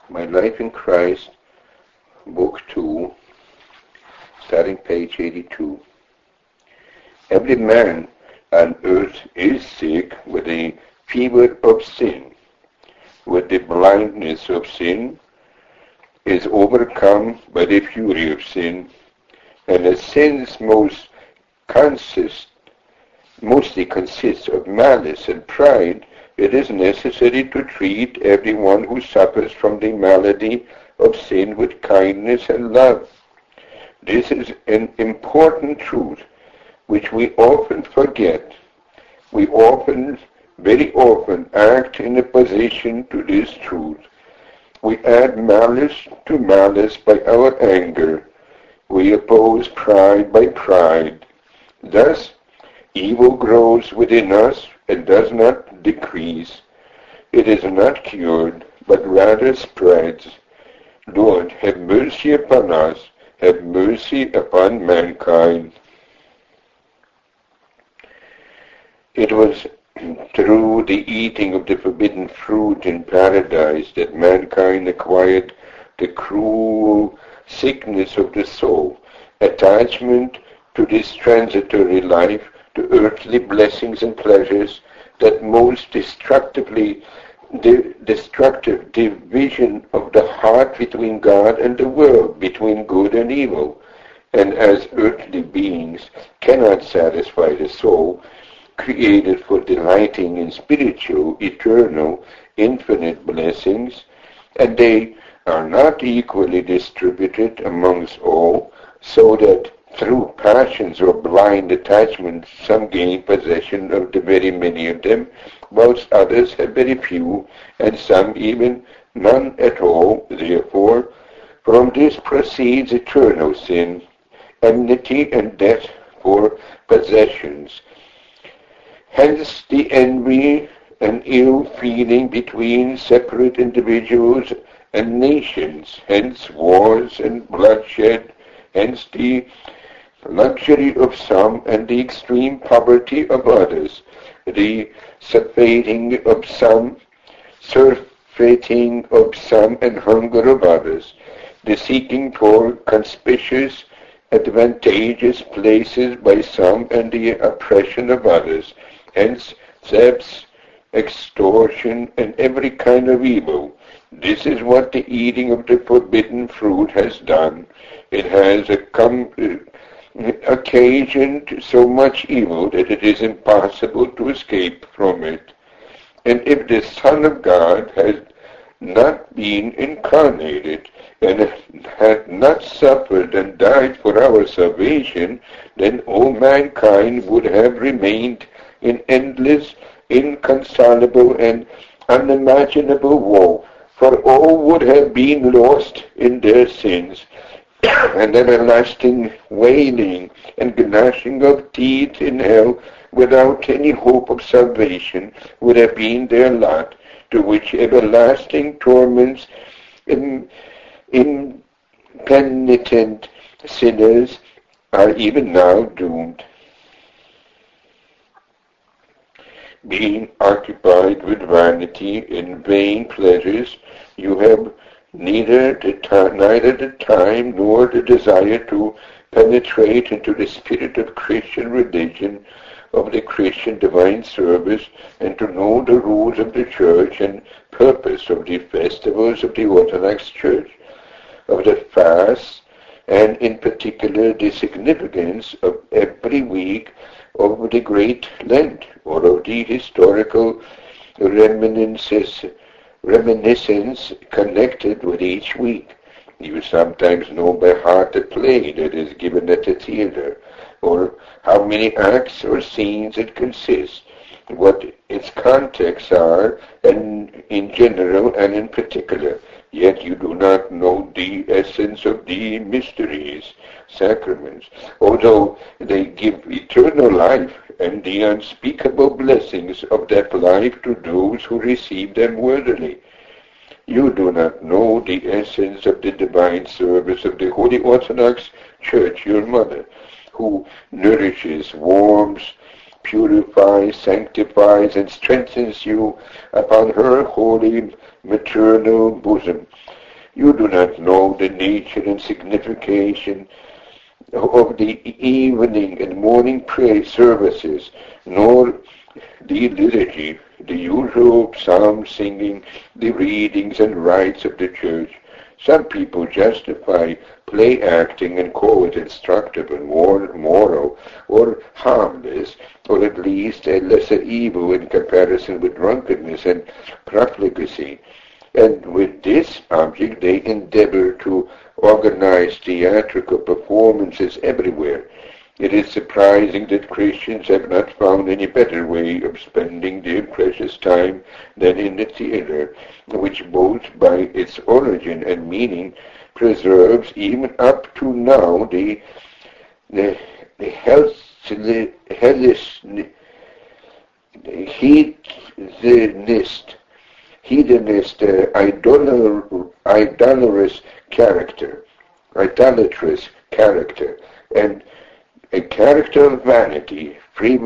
My Life in Christ, Book 2, starting page 82. Every man on earth is sick with the fever of sin, with the blindness of sin, is overcome by the fury of sin, and as sins mostly consists of malice and pride, it is necessary to treat everyone who suffers from the malady of sin with kindness and love. This is an important truth which we often forget. We very often act in opposition to this truth. We add malice to malice by our anger. We oppose pride by pride. Thus, evil grows within us and does not decrease. It is not cured, but rather spreads. Lord, have mercy upon us. Have mercy upon mankind. It was through the eating of the forbidden fruit in paradise that mankind acquired the cruel sickness of the soul, attachment to this transitory life, to earthly blessings and pleasures, that most destructive division of the heart between God and the world, between good and evil. And as earthly beings cannot satisfy the soul, created for delighting in spiritual, eternal, infinite blessings, and they are not equally distributed amongst all, so that through passions or blind attachments some gain possession of the very many of them, whilst others have very few, and some even none at all. Therefore, from this proceeds eternal sin, enmity and death for possessions. Hence the envy and ill feeling between separate individuals and nations, hence wars and bloodshed, hence the luxury of some and the extreme poverty of others, the surfeiting of some and hunger of others, the seeking for conspicuous, advantageous places by some and the oppression of others, hence thefts, extortion, and every kind of evil. This is what the eating of the forbidden fruit has done. It has occasioned so much evil that it is impossible to escape from it. And if the Son of God had not been incarnated and had not suffered and died for our salvation, then all mankind would have remained in endless, inconsolable, and unimaginable woe, for all would have been lost in their sins, and everlasting wailing and gnashing of teeth in hell without any hope of salvation would have been their lot, to which everlasting torments impenitent sinners are even now doomed. Being occupied with vanity and vain pleasures, you have neither the time nor the desire to penetrate into the spirit of Christian religion, of the Christian divine service, and to know the rules of the Church and purpose of the festivals of the Orthodox Church, of the fasts, and in particular the significance of every week of the Great Lent, or of the historical reminiscence connected with each week. You sometimes know by heart a play that is given at the theater, or how many acts or scenes it consists, what its contexts are, and in general and in particular. Yet you do not know the essence of the mysteries, sacraments, although they give eternal life and the unspeakable blessings of that life to those who receive them worthily. You do not know the essence of the divine service of the Holy Orthodox Church, your mother, who nourishes, warms, purifies, sanctifies, and strengthens you upon her holy maternal bosom, You do not know the nature and signification of the evening and morning prayer services, nor the liturgy, the usual psalm singing, the readings and rites of the church. Some people justify play acting and call it instructive and moral or harmless, or at least a lesser evil in comparison with drunkenness and profligacy. And with this object they endeavor to organize theatrical performances everywhere. It is surprising that Christians have not found any better way of spending their precious time than in the theater, which both by its origin and meaning preserves even up to now the hedonist, idolatrous character, and a character of vanity,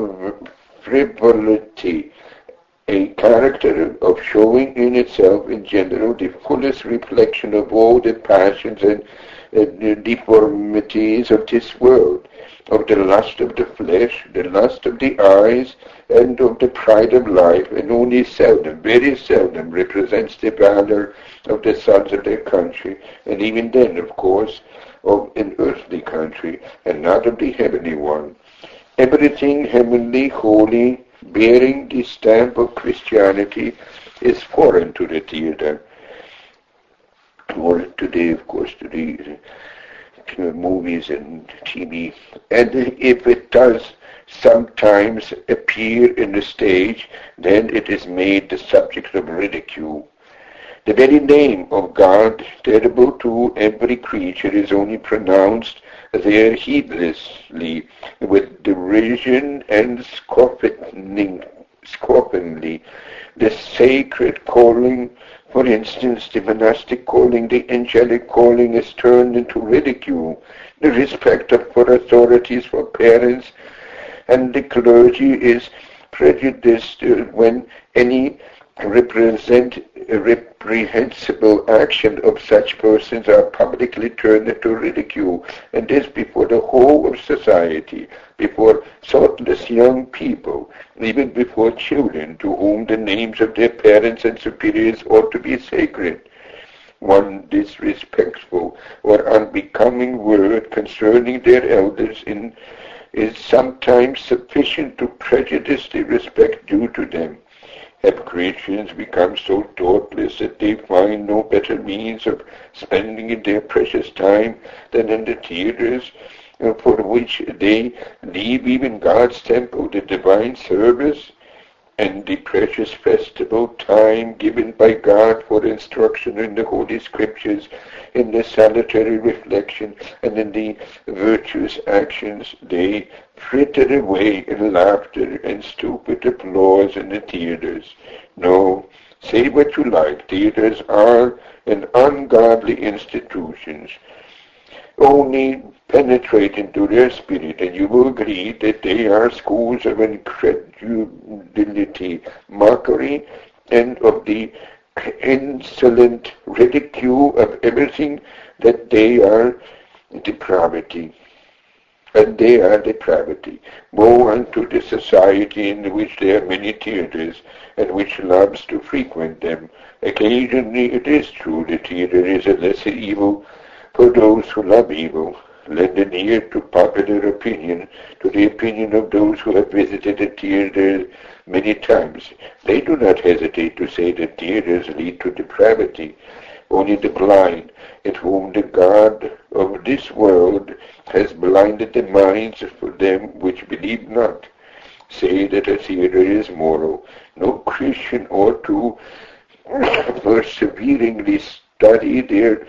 frivolity, a character of showing in itself in general the fullest reflection of all the passions and deformities of this world, of the lust of the flesh, the lust of the eyes, and of the pride of life, and only seldom, very seldom, represents the valor of the sons of their country, and even then, of course, of an earthly country, and not of the heavenly one. Everything heavenly, holy, bearing the stamp of Christianity, is foreign to the theater, or today, of course, to the movies and TV. And if it does sometimes appear in the stage, then it is made the subject of ridicule. The very name of God, terrible to every creature, is only pronounced there heedlessly, with derision and scoffingly. The sacred calling, for instance, the monastic calling, the angelic calling, is turned into ridicule. The respect for authorities, for parents, and the clergy is prejudiced when any reprehensible action of such persons are publicly turned into ridicule, and this before the whole of society, before thoughtless young people, even before children, to whom the names of their parents and superiors ought to be sacred. One disrespectful or unbecoming word concerning their elders is sometimes sufficient to prejudice the respect due to them. Have Christians become so thoughtless that they find no better means of spending their precious time than in the theaters, for which they leave even God's temple, the divine service, and the precious festival time given by God for instruction in the Holy Scriptures, in the salutary reflection, and in the virtuous actions, they fritter away in laughter and stupid applause in the theaters. No, say what you like, theaters are an ungodly institutions. Only penetrate into their spirit, and you will agree that they are schools of incredulity, mockery, and of the insolent ridicule of everything that they are depravity. And they are depravity. Woe unto the society in which there are many theaters, and which loves to frequent them. Occasionally, it is true, the theater is a lesser evil for those who love evil. Lend an ear to popular opinion, to the opinion of those who have visited the theater many times. They do not hesitate to say that theaters lead to depravity. Only the blind, at whom the God of this world has blinded the minds for them which believe not, say that a theater is moral. No Christian ought to perseveringly study their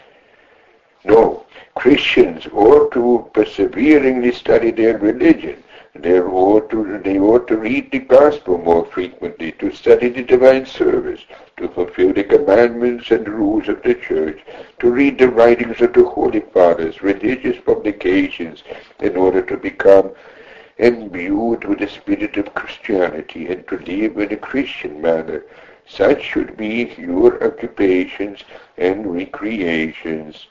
Christians ought to perseveringly study their religion. They ought to read the gospel more frequently, to study the divine service, to fulfill the commandments and rules of the church, to read the writings of the Holy Fathers, religious publications, in order to become imbued with the spirit of Christianity and to live in a Christian manner. Such should be your occupations and recreations.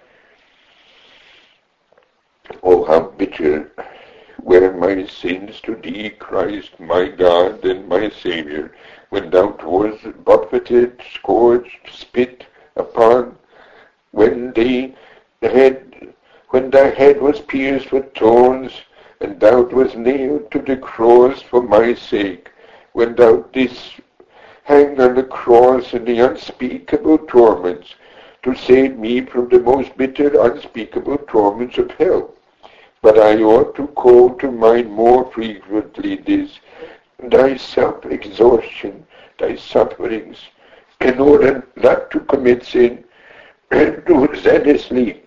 Oh, how bitter were my sins to thee, Christ, my God and my Saviour, when thou wast buffeted, scourged, spit upon, when thy head was pierced with thorns, and thou wast nailed to the cross for my sake, when thou didst hang on the cross in the unspeakable torments, to save me from the most bitter, unspeakable torments of hell. But I ought to call to mind more frequently this, thy self-exhaustion, thy sufferings, in order not to commit sin, and to zealously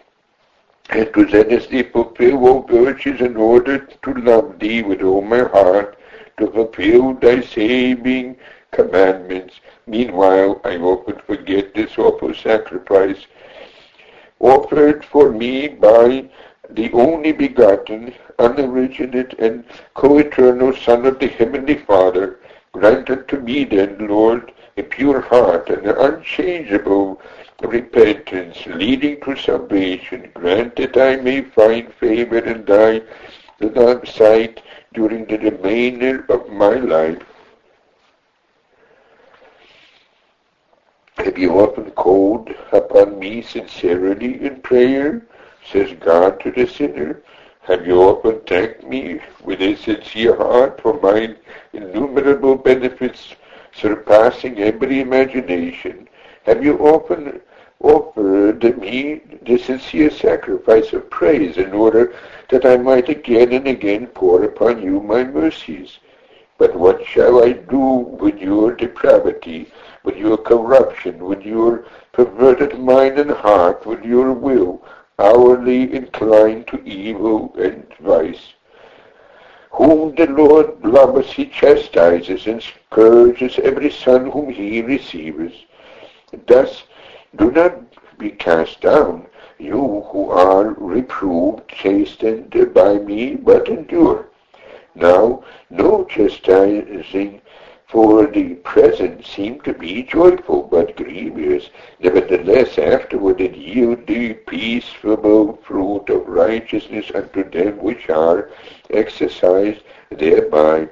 fulfill all virtues, in order to love thee with all my heart, to fulfill thy saving commandments. Meanwhile, I often forget this awful sacrifice offered for me by the only begotten, unoriginate, and co-eternal Son of the Heavenly Father. Grant unto me then, Lord, a pure heart and an unchangeable repentance leading to salvation. Grant that I may find favor in thy sight during the remainder of my life. Have you often called upon me sincerely in prayer? Says God to the sinner. Have you often thanked me with a sincere heart for my innumerable benefits surpassing every imagination? Have you often offered me the sincere sacrifice of praise in order that I might again and again pour upon you my mercies? But what shall I do with your depravity, with your corruption, with your perverted mind and heart, with your will, hourly inclined to evil and vice? Whom the Lord loves he chastises, and scourges every son whom he receives. Thus do not be cast down, you who are reproved, chastened by me, but endure. Now no chastising for the present seemed to be joyful, but grievous. Nevertheless, afterward it yield the peaceable fruit of righteousness unto them which are exercised thereby.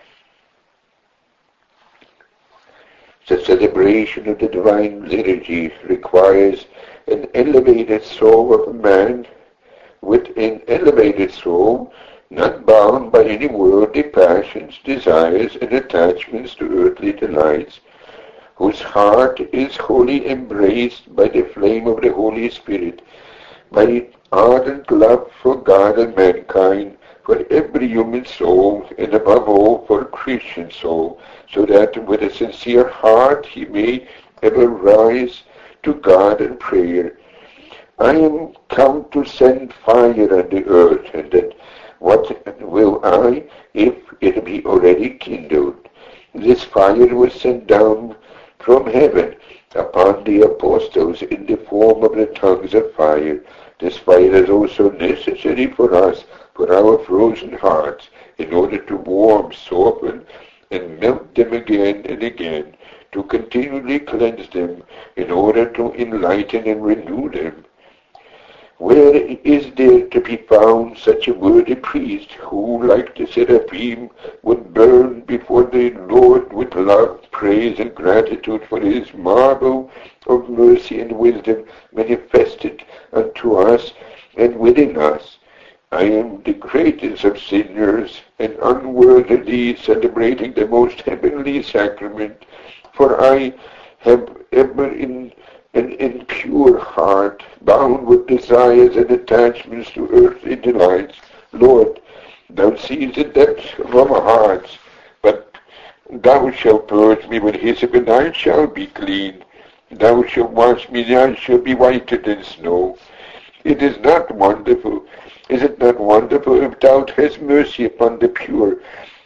The celebration of the divine liturgy requires an elevated soul of a man with an elevated soul, not bound by any worldly passions, desires, and attachments to earthly delights, whose heart is wholly embraced by the flame of the Holy Spirit, by ardent love for God and mankind, for every human soul, and above all for a Christian soul, so that with a sincere heart he may ever rise to God in prayer. I am come to send fire on the earth, and that what will I, if it be already kindled? This fire was sent down from heaven upon the apostles in the form of the tongues of fire. This fire is also necessary for us, for our frozen hearts, in order to warm, soften, and melt them again and again, to continually cleanse them, in order to enlighten and renew them. Where is there to be found such a worthy priest who, like the seraphim, would burn before the Lord with love, praise, and gratitude for his marvel of mercy and wisdom manifested unto us and within us? I am the greatest of sinners, and unworthily celebrating the most heavenly sacrament, for I have ever in an impure heart, bound with desires and attachments to earthly delights. Lord, thou seest the depths of our hearts, but thou shalt purge me with hyssop, and I shall be clean. Thou shalt wash me, and I shall be whiter than snow. It is not wonderful, is it not wonderful, if thou hast mercy upon the pure?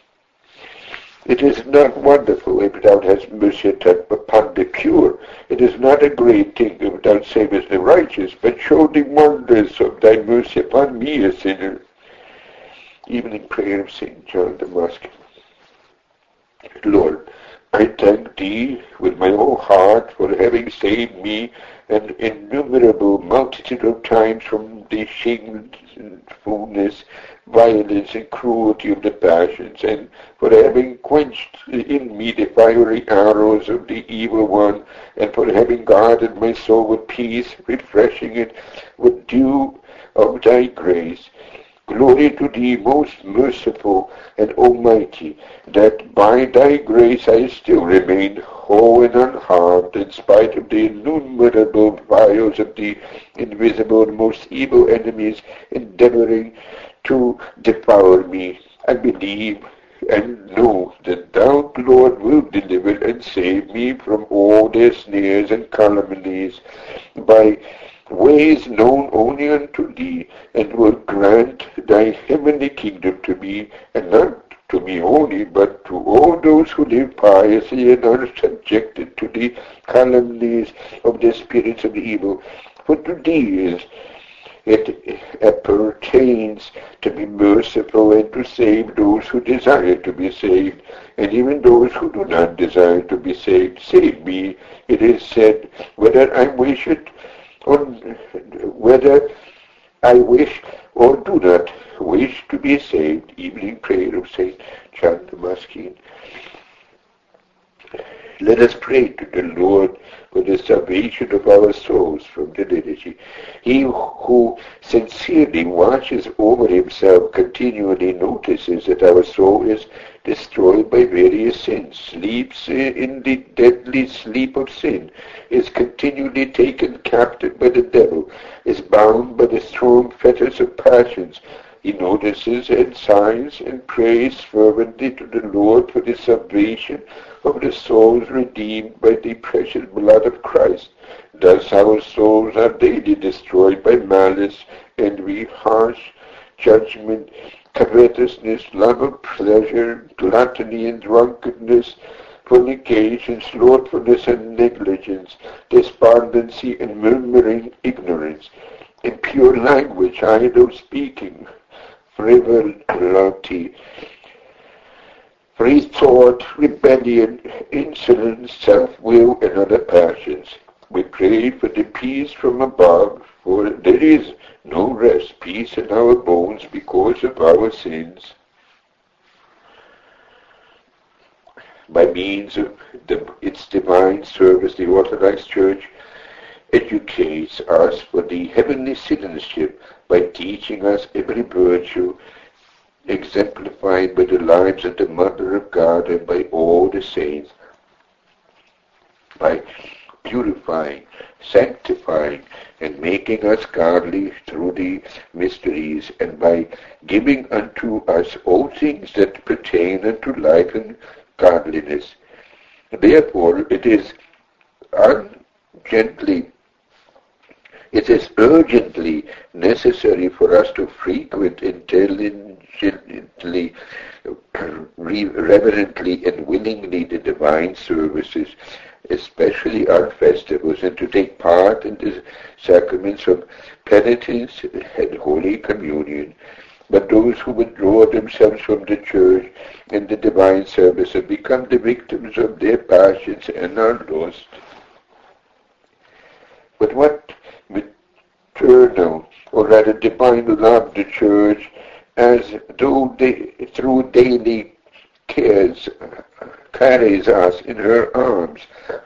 It is not wonderful if thou hast mercy upon the pure. It is not a great thing if thou savest the righteous, but show the wonders of thy mercy upon me, a sinner. Evening prayer of St. John Damascus. Lord, I thank Thee with my whole heart for having saved me an innumerable multitude of times from the shamefulness, violence, and cruelty of the passions, and for having quenched in me the fiery arrows of the evil one, and for having guarded my soul with peace, refreshing it with dew of Thy grace. Glory to Thee, most merciful and almighty, that by Thy grace I still remain whole and unharmed, in spite of the innumerable vials of the invisible and most evil enemies endeavoring to devour me. I believe and know that Thou, Lord, will deliver and save me from all their snares and calumnies by ways known only unto Thee, and will grant Thy heavenly kingdom to me, and not to me only, but to all those who live piously and are subjected to the calumnies of the spirits of evil. For to Thee it appertains to be merciful and to save those who desire to be saved, and even those who do not desire to be saved. Save me, it is said, whether I wish or do not wish to be saved. Evening prayer of Saint John Damascene. Let us pray to the Lord for the salvation of our souls from the liturgy. He who sincerely watches over himself continually notices that our soul is destroyed by various sins, sleeps in the deadly sleep of sin, is continually taken captive by the devil, is bound by the strong fetters of passions. He notices and sighs and prays fervently to the Lord for the salvation of the souls redeemed by the precious blood of Christ. Thus our souls are daily destroyed by malice, envy, harsh judgment, covetousness, love of pleasure, gluttony and drunkenness, fornication, slothfulness and negligence, despondency and murmuring, ignorance, impure language, idle speaking, frivolity, free thought, rebellion, insolence, self-will, and other passions. We pray for the peace from above, for there is no rest, peace in our bones because of our sins. By means of its divine service, the Orthodox Church educates us for the heavenly citizenship by teaching us every virtue exemplified by the lives of the Mother of God and by all the saints, by purifying, sanctifying, and making us godly through the mysteries, and by giving unto us all things that pertain unto life and godliness. Therefore, it is urgently necessary for us to frequent intelligently, reverently, and willingly the divine services, especially our festivals, and to take part in the sacraments of penitence and Holy Communion. But those who withdraw themselves from the church and the divine service have become the victims of their passions and are lost. But what maternal, or rather divine love the church, as though through daily cares, carries us in her arms,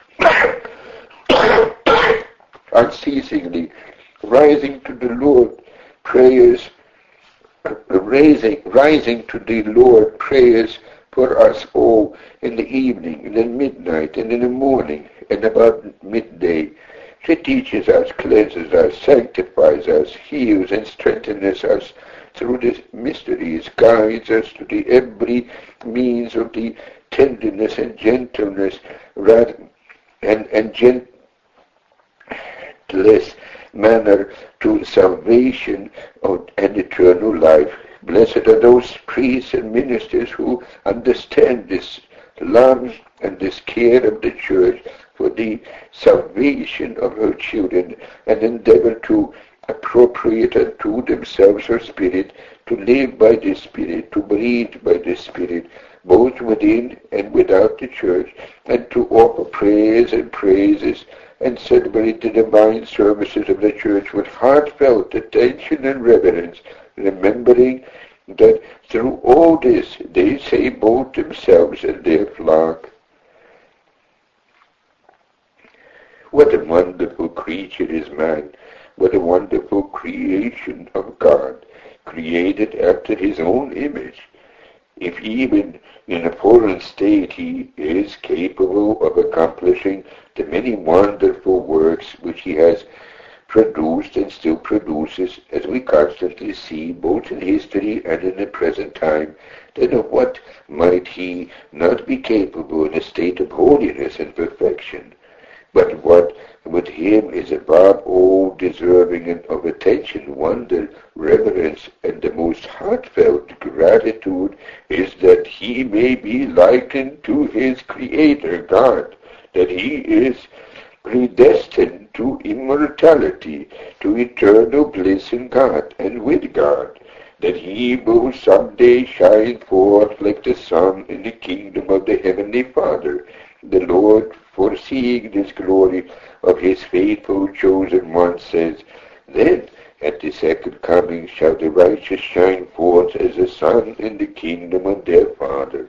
unceasingly, rising to the Lord prayers for us all in the evening, and in midnight, and in the morning, and about midday. She teaches us, cleanses us, sanctifies us, heals and strengthens us through the mysteries, guides us to the every means of the tenderness and gentleness, and gentlest manner to salvation and eternal life. Blessed are those priests and ministers who understand this love and this care of the church for the salvation of her children, and endeavor to appropriate unto themselves her spirit, to live by the Spirit, to breathe by the Spirit, both within and without the church, and to offer prayers and praises and celebrate the divine services of the church with heartfelt attention and reverence, remembering that through all this they save both themselves and their flock. What a wonderful creature is man! What a wonderful creation of God, created after his own image. If even in a fallen state he is capable of accomplishing the many wonderful works which he has produced and still produces, as we constantly see both in history and in the present time, then of what might he not be capable in a state of holiness and perfection? But what with him is above all deserving of attention, wonder, reverence, and the most heartfelt gratitude is that he may be likened to his Creator God, that he is predestined to immortality, to eternal bliss in God and with God, that he will someday shine forth like the sun in the kingdom of the Heavenly Father. The Lord, foreseeing this glory of his faithful chosen one, says, "Then at the second coming shall the righteous shine forth as the sun in the kingdom of their Father."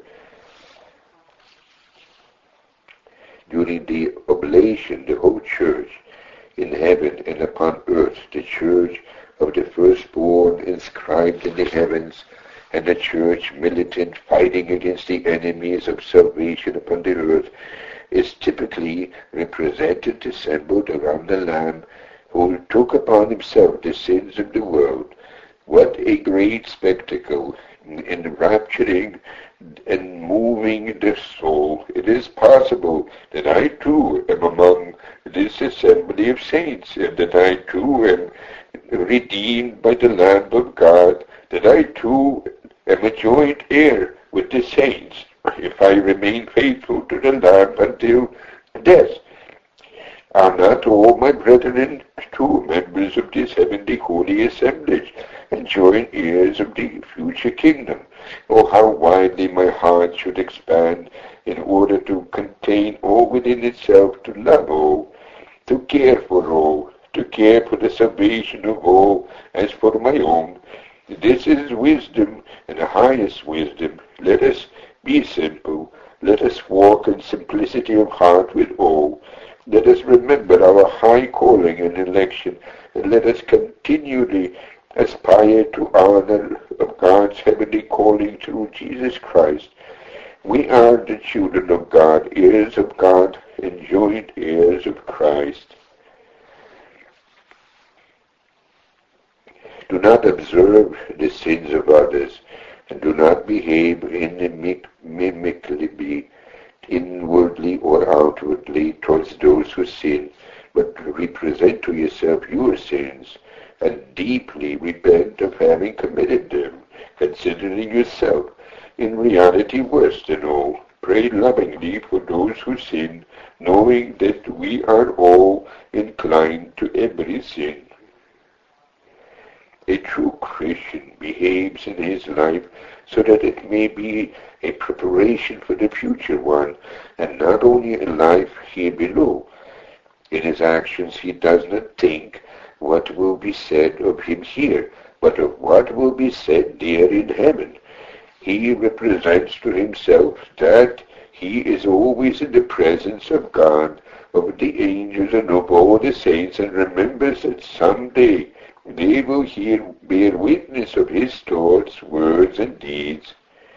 During the oblation, the whole church in heaven and upon earth, the church of the firstborn inscribed in the heavens, and the church militant fighting against the enemies of salvation upon the earth, is typically represented assembled around the Lamb who took upon himself the sins of the world. What a great spectacle, enrapturing and moving the soul. It is possible that I too am among this assembly of saints, and that I too am redeemed by the Lamb of God, that I too am a joint heir with the saints, if I remain faithful to the Lamb until death. Are not all my brethren too members of this heavenly holy assemblage, and joint heirs of the future kingdom? Oh, how widely my heart should expand in order to contain all within itself, to love all, to care for all, to care for the salvation of all as for my own. This is wisdom, and the highest wisdom. Let us be simple. Let us walk in simplicity of heart with all. Let us remember our high calling and election, and let us continually aspire to honor of God's heavenly calling through Jesus Christ. We are the children of God, heirs of God, and joint heirs of Christ. Do not observe the sins of others, and do not behave mimically, inwardly or outwardly, towards those who sin, but represent to yourself your sins, and deeply repent of having committed them, considering yourself in reality worse than all. Pray lovingly for those who sin, knowing that we are all inclined to every sin. A true Christian behaves in his life so that it may be a preparation for the future one, and not only a life here below. In his actions he does not think what will be said of him here, but of what will be said there in heaven. He represents to himself that he is always in the presence of God, of the angels, and of all the saints, and remembers that someday they will bear witness of his thoughts, words, and deeds.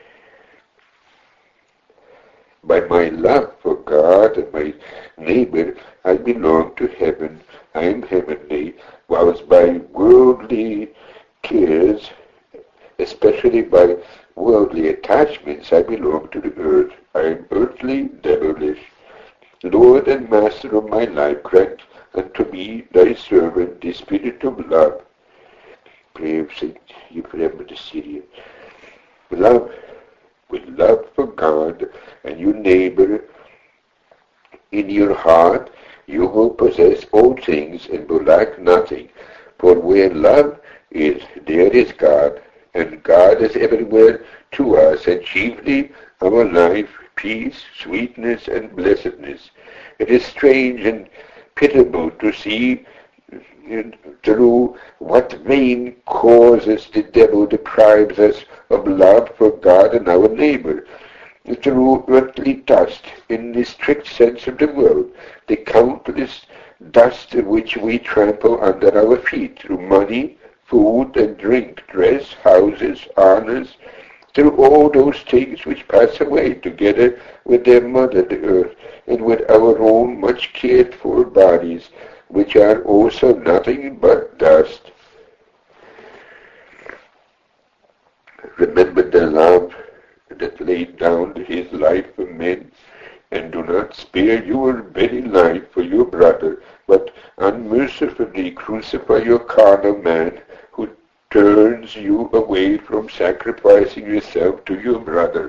By my love for God and my neighbor, I belong to heaven. I am heavenly, whilst by worldly cares, especially by worldly attachments, I belong to the earth. I am earthly, devilish. Lord and Master of my life, grant unto me, thy servant, the spirit of love. Prayer of St. Ephraim of the Syrian. Love, with love for God and your neighbor in your heart, you will possess all things and will lack nothing. For where love is, there is God, and God is everywhere to us, and chiefly our life, peace, sweetness, and blessedness. It is strange and pitiable to see through what vain causes the devil deprives us of love for God and our neighbor. Through earthly dust, in the strict sense of the word, the countless dust which we trample under our feet, through money, food and drink, dress, houses, honors, through all those things which pass away together with their mother, the earth, and with our own much cared for bodies, which are also nothing but dust. Remember the Lamb that laid down his life for men, and do not spare your very life for your brother, but unmercifully crucify your carnal man, who turns you away from sacrificing yourself to your brother.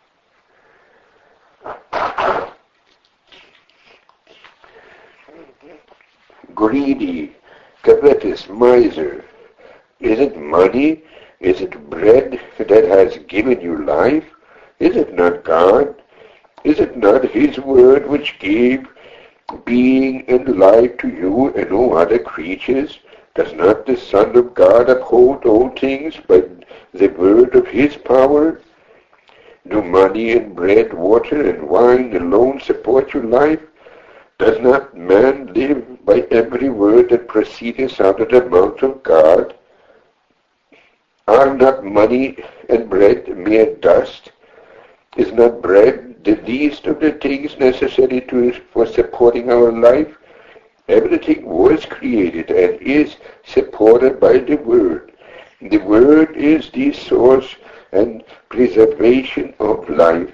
Greedy, covetous, miser. Is it money? Is it bread that has given you life? Is it not God? Is it not His word which gave being and life to you and no other creatures? Does not the Son of God uphold all things by the word of His power? Do money and bread, water and wine alone support your life? Does not man live by every word that proceedeth out of the mouth of God? Are not money and bread mere dust? Is not bread the least of the things necessary for supporting our life? Everything was created and is supported by the Word. The Word is the source and preservation of life.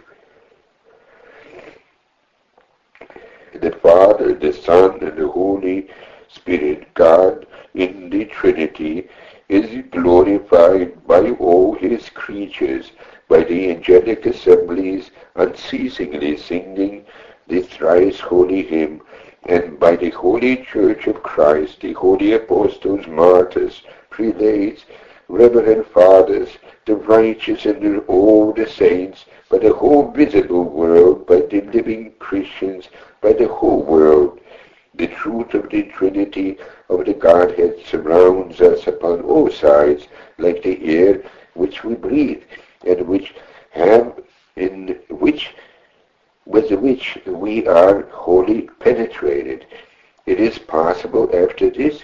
The Father, the Son, and the Holy Spirit, God in the Trinity, is glorified by all His creatures, by the angelic assemblies unceasingly singing the thrice holy hymn, and by the holy Church of Christ, the holy apostles, martyrs, prelates, reverend fathers, the righteous and all the saints, by the whole visible world, by the living Christians, by the whole world. The truth of the Trinity of the Godhead surrounds us upon all sides, like the air which we breathe, and with which we are wholly penetrated. Is it possible after this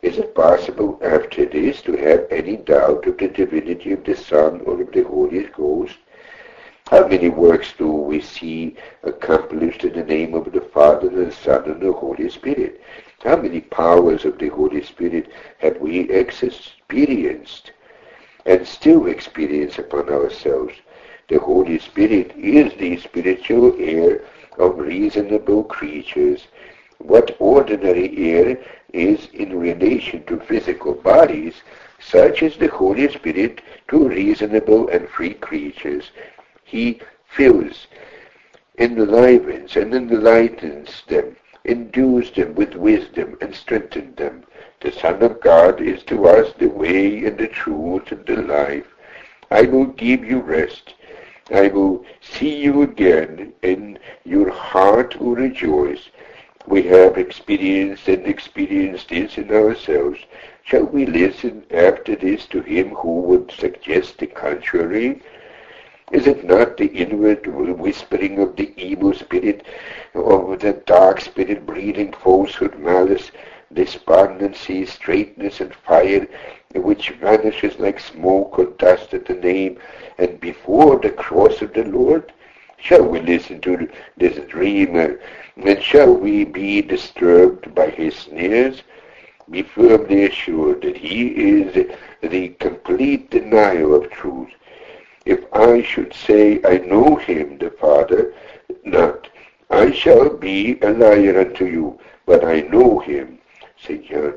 to have any doubt of the divinity of the Son or of the Holy Ghost? How many works do we see accomplished in the name of the Father, the Son, and the Holy Spirit? How many powers of the Holy Spirit have we experienced and still experience upon ourselves? The Holy Spirit is the spiritual air of reasonable creatures. What ordinary air is in relation to physical bodies, such is the Holy Spirit to reasonable and free creatures. He fills, enlivens, and enlightens them, endues them with wisdom, and strengthens them. The Son of God is to us the way and the truth and the life. I will give you rest. I will see you again, and your heart will rejoice. We have experienced this in ourselves. Shall we listen after this to him who would suggest the contrary? Is it not the inward whispering of the evil spirit, of the dark spirit breathing falsehood, malice, despondency, straitness, and fire, which vanishes like smoke or dust at the name and before the cross of the Lord? Shall we listen to this dreamer, and shall we be disturbed by his sneers? Be firmly assured that he is the complete denial of truth. If I should say I know him, the Father, not, I shall be a liar unto you, but I know him, St. John.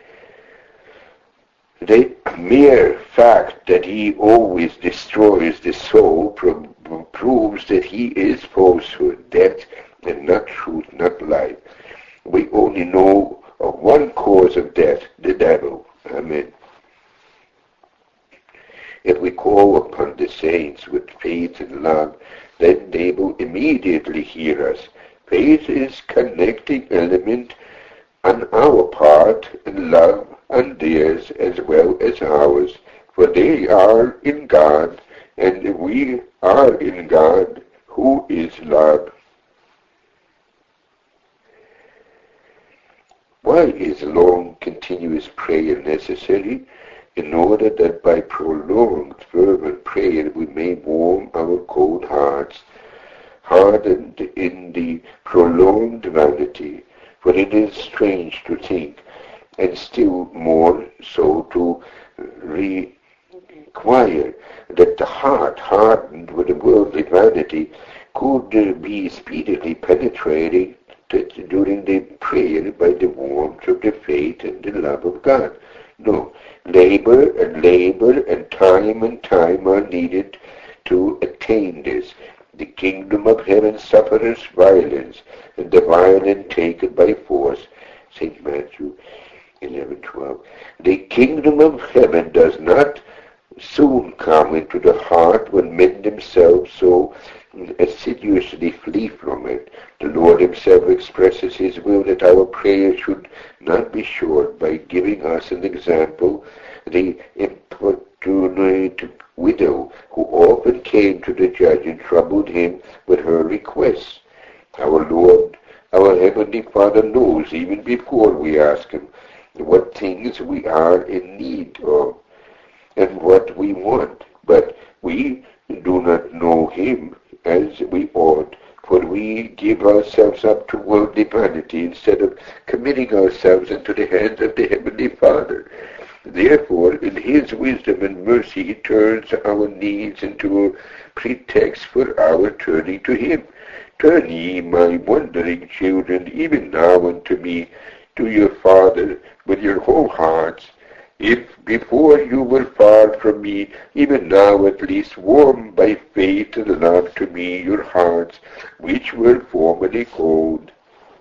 The mere fact that he always destroys the soul proves that he is falsehood, death, and not truth, not life. We only know of one cause of death, the devil. Amen. If we call upon the saints with faith and love, then they will immediately hear us. Faith is connecting element on our part, and love on theirs as well as ours, for they are in God, and we are in God, who is love. Why is long, continuous prayer necessary? In order that by prolonged, fervent prayer we may warm our cold hearts, hardened in the prolonged vanity. For it is strange to think, and still more so to require, that the heart hardened with a worldly vanity could be speedily penetrated during the prayer by the warmth of the faith and the love of God. No, labor and time are needed to attain this. The kingdom of heaven suffereth violence, and the violent take it by force. St. Matthew 11:12. The kingdom of heaven does not soon come into the heart when men themselves so assiduously flee from it. The Lord himself expresses his will that our prayer should not be short by giving us an example, the importunate widow who often came to the judge and troubled him with her requests. Our Lord, our Heavenly Father, knows even before we ask him what things we are in need of and what we want, but we do not know him as we ought, for we give ourselves up to worldly vanity instead of committing ourselves into the hands of the Heavenly Father. Therefore, in his wisdom and mercy, he turns our needs into a pretext for our turning to him. Turn ye, my wandering children, even now unto me, to your Father, with your whole hearts. If before you were far from me, even now at least warm by faith and love to me your hearts, which were formerly cold.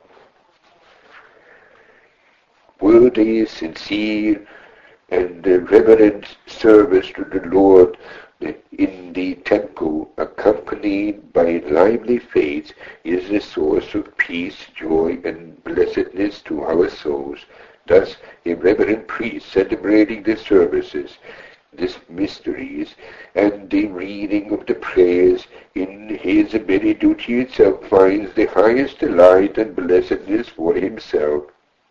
Worthy, sincere, and reverent service to the Lord in the temple, accompanied by lively faith, is the source of peace, joy, and blessedness to our souls. Thus, a reverend priest celebrating the services, these mysteries, and the reading of the prayers in his very duty itself finds the highest delight and blessedness for himself.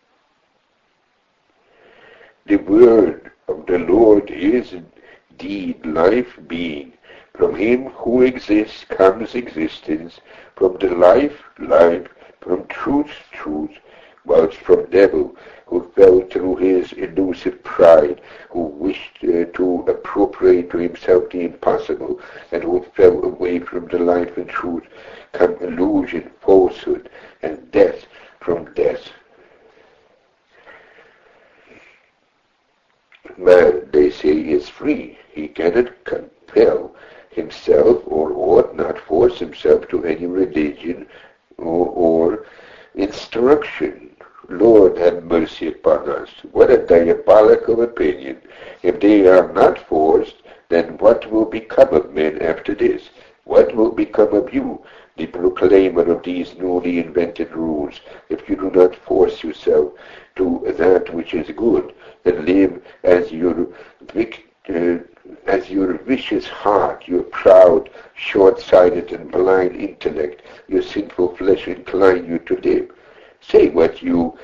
The word of the Lord is indeed life being. From him who exists comes existence, from the life, life, from truth, truth, whilst from devil, who fell through his elusive pride, who wished to appropriate to himself the impossible, and who fell away from the life and truth, come illusion, falsehood, and death from death. Man, they say, is free. He cannot compel himself or ought not force himself to any religion or instruction. Lord, have mercy upon us. What a diabolical opinion. If they are not forced, then what will become of men after this? What will become of you, the proclaimer of these newly invented rules, if you do not force yourself to that which is good, and live as your vicious heart, your proud, short-sighted, and blind intellect, your sinful flesh incline you to live? Say what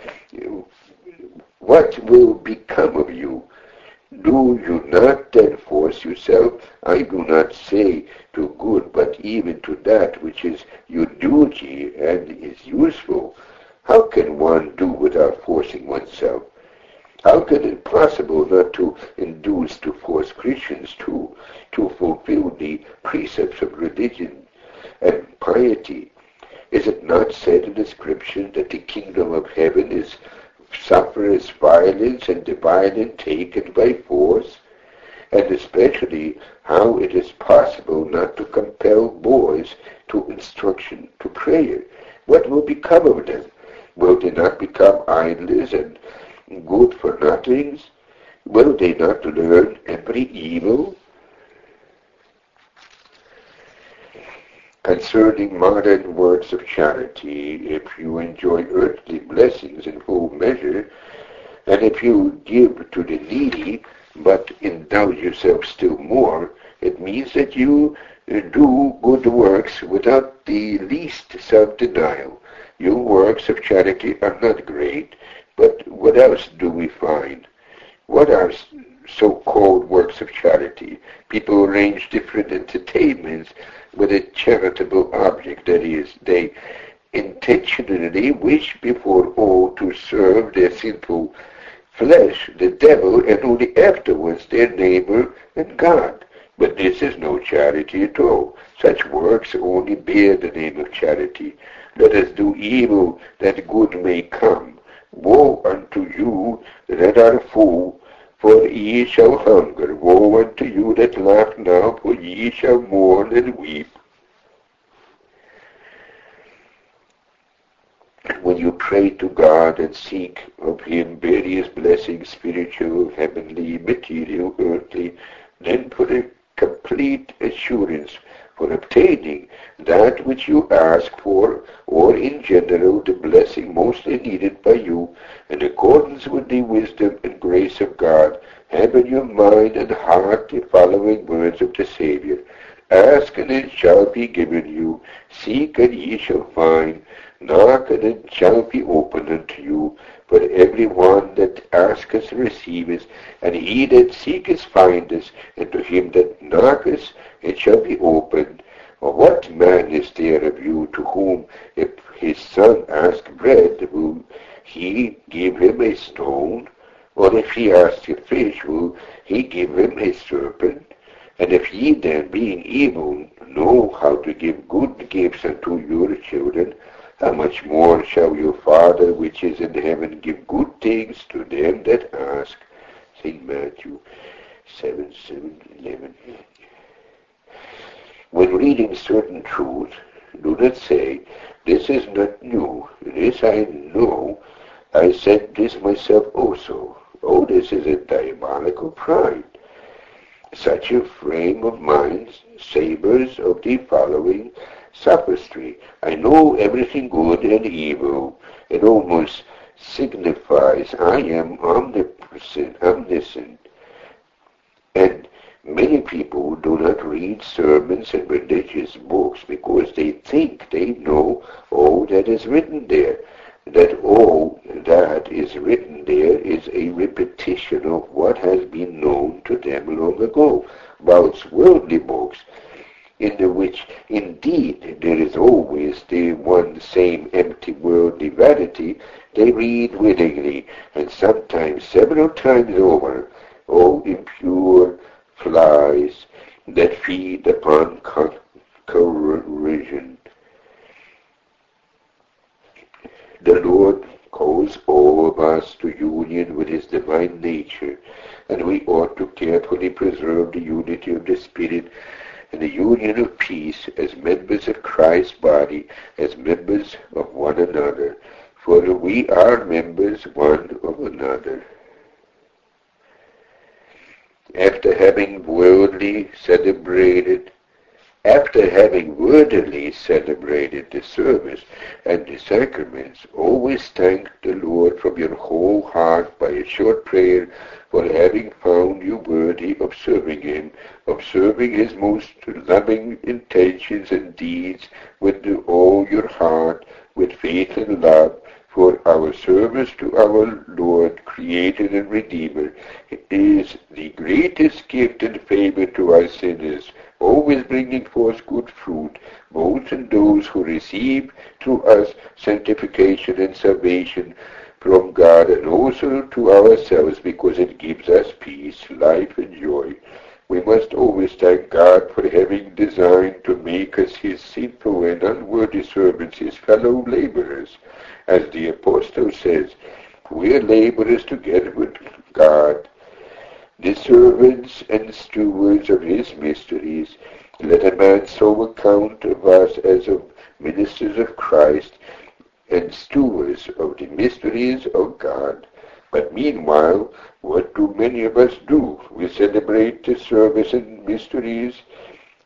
will become of you? Do you not then force yourself? I do not say to good, but even to that which is your duty and is useful. How can one do without forcing oneself? How can it possible not to induce to force Christians to fulfill the precepts of religion and piety? Is it not said in the Scripture that the kingdom of heaven suffers violence, and the violent take it by force? And especially how it is possible not to compel boys to instruction, to prayer. What will become of them? Will they not become idlers and good for nothings? Will they not learn every evil? Concerning modern works of charity, if you enjoy earthly blessings in full measure, and if you give to the needy, but indulge yourself still more, it means that you do good works without the least self-denial. Your works of charity are not great, but what else do we find? What are so-called works of charity? People arrange different entertainments with a charitable object. That is, they intentionally wish before all to serve their sinful flesh, the devil, and only afterwards their neighbor and God. But this is no charity at all. Such works only bear the name of charity. Let us do evil that good may come. Woe unto you that are full, for ye shall hunger. Woe unto you that laugh now, for ye shall mourn and weep. When you pray to God and seek of Him various blessings, spiritual, heavenly, material, earthly, then put a complete assurance for obtaining that which you ask for, or in general the blessing mostly needed by you, in accordance with the wisdom and grace of God. Have in your mind and heart the following words of the Savior: Ask and it shall be given you, seek and ye shall find, knock and it shall be opened unto you. For every one that asketh receiveth, and he that seeketh findeth, and to him that knocketh it shall be opened. Or what man is there of you to whom, if his son ask bread, will he give him a stone? Or if he ask a fish, will he give him a serpent? And if ye then, being evil, know how to give good gifts unto your children, how much more shall your Father which is in heaven give good things to them that ask? St. Matthew 7:11. When reading certain truths, do not say, this is not new, this I know, I said this myself also. Oh, this is a diabolical pride. Such a frame of mind savors of the following sophistry: I know everything good and evil. It almost signifies I am omniscient. And many people do not read sermons and religious books because they think they know all that is written there, that all that is written there is a repetition of what has been known to them long ago, whilst worldly books, in which indeed there is always the one same empty worldly vanity, they read willingly, and sometimes several times over, all impure flies that feed upon corrosion. The Lord calls all of us to union with His divine nature, and we ought to carefully preserve the unity of the Spirit and the union of peace as members of Christ's body, as members of one another, for we are members one of another. After having wordily celebrated the service and the sacraments, always thank the Lord from your whole heart by a short prayer for having found you worthy of serving Him, of serving His most loving intentions and deeds with all your heart, with faith and love, for our service to our Lord, Creator and Redeemer, is the greatest gift and favor to us sinners, always bringing forth good fruit, both in those who receive through us sanctification and salvation from God, and also to ourselves, because it gives us peace, life, and joy. We must always thank God for having designed to make us His sinful and unworthy servants, His fellow laborers. As the Apostle says, we are laborers together with God, the servants and stewards of His mysteries. Let a man so account of us as of ministers of Christ and stewards of the mysteries of God. But meanwhile, what do many of us do? We celebrate the service and mysteries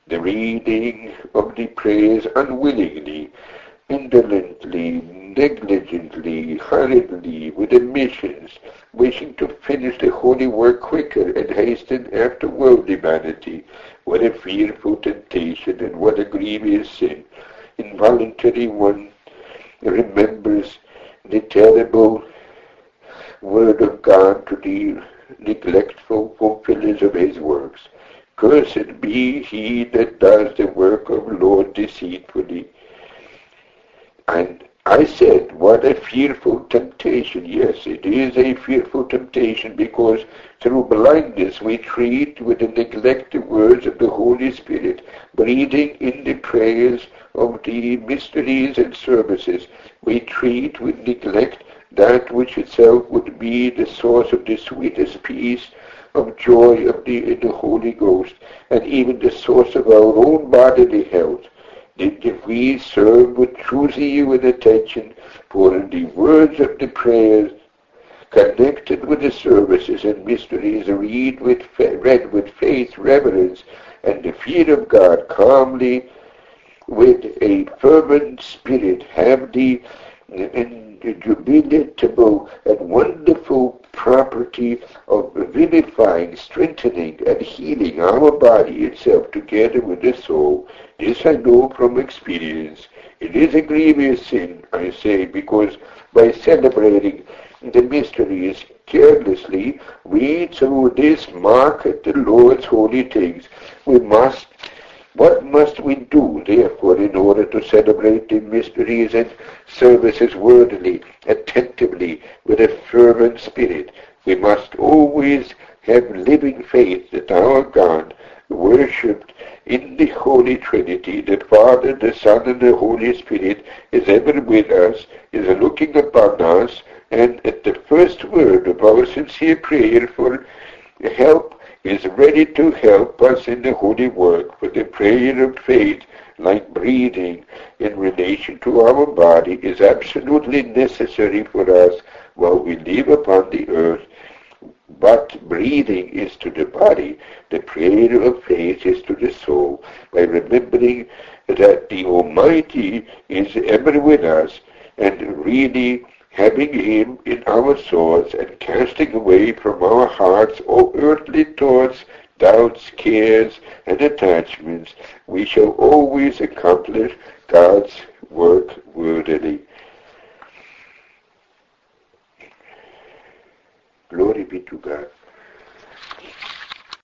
the reading of the prayers unwillingly, indolently, negligently, hurriedly, with omissions, wishing to finish the holy work quicker and hasten after worldly vanity. What a fearful temptation and what a grievous sin. Involuntary one remembers the terrible word of God to the neglectful fulfillers of his works. Cursed be he that does the work of Lord deceitfully. And I said, what a fearful temptation. Yes, it is a fearful temptation because through blindness we treat with the neglected words of the Holy Spirit, breathing in the prayers of the mysteries and services. We treat with neglect that which itself would be the source of the sweetest peace, of joy in the Holy Ghost, and even the source of our own bodily health. If we serve with true zeal and attention for the words of the prayers connected with the services and mysteries, read with faith, reverence, and the fear of God, calmly, with a fervent spirit, have the jubilatable and wonderful property of vivifying, strengthening, and healing our body itself together with the soul. This I know from experience. It is a grievous sin, I say, because by celebrating the mysteries carelessly, we through this mark at the Lord's holy things. What must we do, therefore, in order to celebrate the mysteries and services worthily, attentively, with a fervent spirit? We must always have living faith that our God, worshipped in the Holy Trinity, the Father, the Son, and the Holy Spirit, is ever with us, is looking upon us, and at the first word of our sincere prayer for help, is ready to help us in the holy work. For the prayer of faith, like breathing in relation to our body, is absolutely necessary for us while we live upon the earth. But breathing is to the body. The prayer of faith is to the soul. By remembering that the Almighty is ever with us and really having Him in our thoughts and casting away from our hearts all earthly thoughts, doubts, cares, and attachments, we shall always accomplish God's work worthily. Glory be to God.